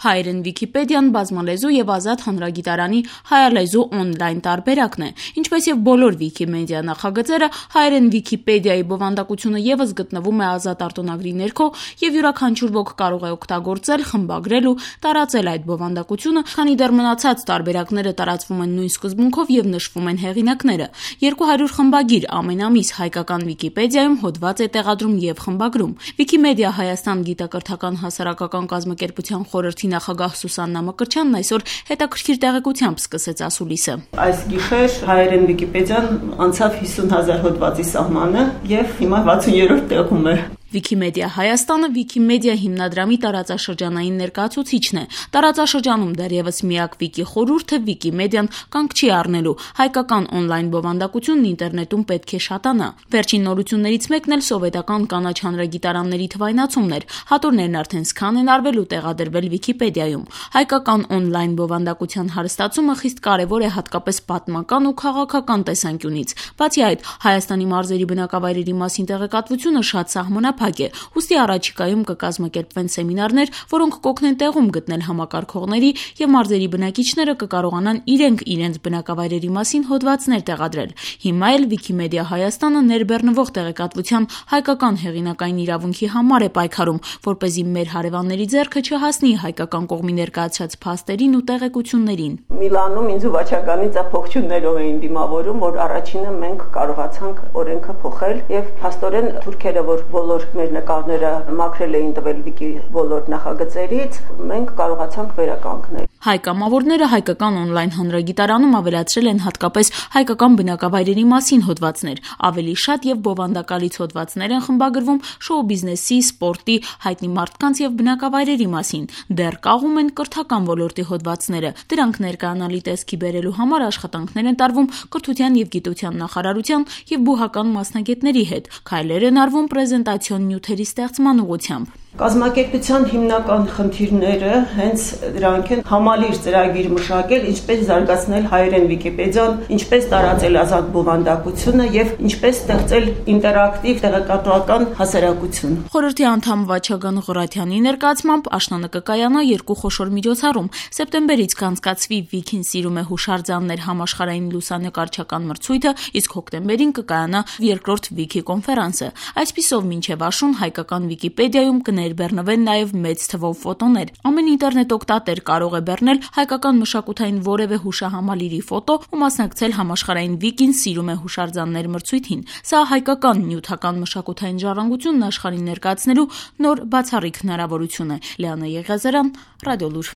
Հայերեն Վիքիպեդիան բազմալեզու եւ ազատ հանրագիտարանի հայալեզու օնլայն տարբերակն է, ինչպես եւ բոլոր Վիքիմեդիա նախագծերը, հայերեն Վիքիպեդիայի բովանդակությունը եւս գտնվում է ազատ արտոնագրի ներքո եւ յուրաքանչյուր ոք կարող է օգտագործել, խմբագրել ու տարածել այդ բովանդակությունը, քանի դեռ մնացած տարբերակները տարածվում են նույն սկզբունքով եւ նշվում են հեղինակները։ 200 խմբագիր ամեն ամիս հայկական Վիքիպեդիայում հոդված է տեղադրում եւ խմբագրում։ Վիքիմեդիա Հայաստան գիտակրթական հասարակական կազմակերպության խորհրդի նախագահ Սուսաննա Մկրտչյանն այսօր հետաքրքիր տեղեկությամբ սկսեց ասուլիսը։ Այս գիշեր հայերեն Վիքիպեդիան անցավ 50,000 հոդվածի սահմանը եւ հիմա 60-րդ տեղում է։ Վիքիմեդիա Հայաստանը Վիքիմեդիա հիմնադրամի տարածաշրջանային ներկայացուցիչն է։ Տարածաշրջանում դեռևս միակ վիկի խորհուրդը Վիքիմեդիան կանգ չի առնելու։ Հայկական օնլայն բովանդակությունն ինտերնետում պետք է շատանա։ Վերջին նորություններից մեկն էլ սովետական կանաչ հանրագիտարանների թվայնացումն էր։ Հատորներն արդեն սքան են արվել ու տեղադրվել Վիքիպեդիայում։ Հայկական օնլայն բովանդակության հարստացումը խիստ կարևոր է հատկապես պատմական ու քաղաքական տեսանկյունից։ Բացի այդ, Հայաստանի մարզերի բնակավայրերի մասին տեղեկատվությունը շատ սահմանափակ է, ուստի առաջիկայում կկազմակերպվեն սեմինարներ, որոնք կօգնեն տեղում գտնել համակարգողների եւ մարզերի բնակիչները կկարողանան իրենց բնակավայրերի մասին հոդվածներ տեղադրել։ Հիմա էլ Վիքիմեդիա Հայաստանը ներբեռնվող տեղեկատվության հայկական հեղինակային իրավունքի համար է պայքարում, որպեսզի մեր հարևանների ձեռքը չհասնի հայկական կողմի ներկայացրած փաստերին ու տեղեկություններին։ Միլանում ինձ վաճառականից ափոխություններով էին դիմավորում, որ առաջինը մենք կարողացանք օրենքը փոխել եւ փաստորեն թուրքերը, որ բոլոր մեր նկարները մաքրել էին տվել Վիկի բոլոր նախագծերից, մենք կարողացանք վերականգնել։ Հայ կամավորները հայկական օնլայն հանրագիտարանում ավելացրել են հատկապես հայկական բնակավայրերի մասին հոդվածներ։ Ավելի շատ եւ բովանդակալից հոդվածներ են խմբագրվում շոու բիզնեսի, սպորտի, հայտնի մարդկանց եւ բնակավայրերի մասին։ Դեռ կաղում են կրթական ոլորտի հոդվածները։ Դրանք ներկայանալի տեսքի բերելու համար աշխատանքներ են տարվում կրթության եւ գիտության նախարարության եւ բուհական մասնագետների հետ։ Քայլեր են արվում պրեզենտացիոն նյութերի ստեղծման ուղղությամբ։ Կազմակերպության հիմնական խնդիրները հենց դրանք են՝ համալիր ծրագիր մշակել, ինչպես զարգացնել հայերեն Վիքիպեդիան, ինչպես տարածել ազատ բովանդակությունը եւ ինչպես ստեղծել ինտերակտիվ տեղեկատվական հասարակություն։ Խորհրդի անդամ Վաչագան Ղորաթյանի ներկայացմամբ աշնանը կկայանա 2 խոշոր միջոցառում։ Սեպտեմբերից կանցկացվի Վիքին սիրում է հուշարձաններ համաշխարհային լուսանկարչական մրցույթը, իսկ հոկտեմբերին կկայանա երկրորդ Վիքի կոնֆերանսը։ Այսպիսով մինչև աշուն հայկական Վիքիպեդիայում ներբեռնվեն նաև մեծ թվով ֆոտոներ։ Ամեն ինտերնետ օգտատեր կարող է բեռնել հայկական մշակութային որևէ հուշահամալիրի ֆոտո ու մասնակցել համաշխարհային Վիկին սիրում է հուշարձաններ մրցույթին։ Սա հայկական նյութական մշակութային ժառանգությունն աշխարհին ներկայացնելու նոր բացառիկ հնարավորություն է։ Լիանա Եղիազարյան, Ռադիոլուր։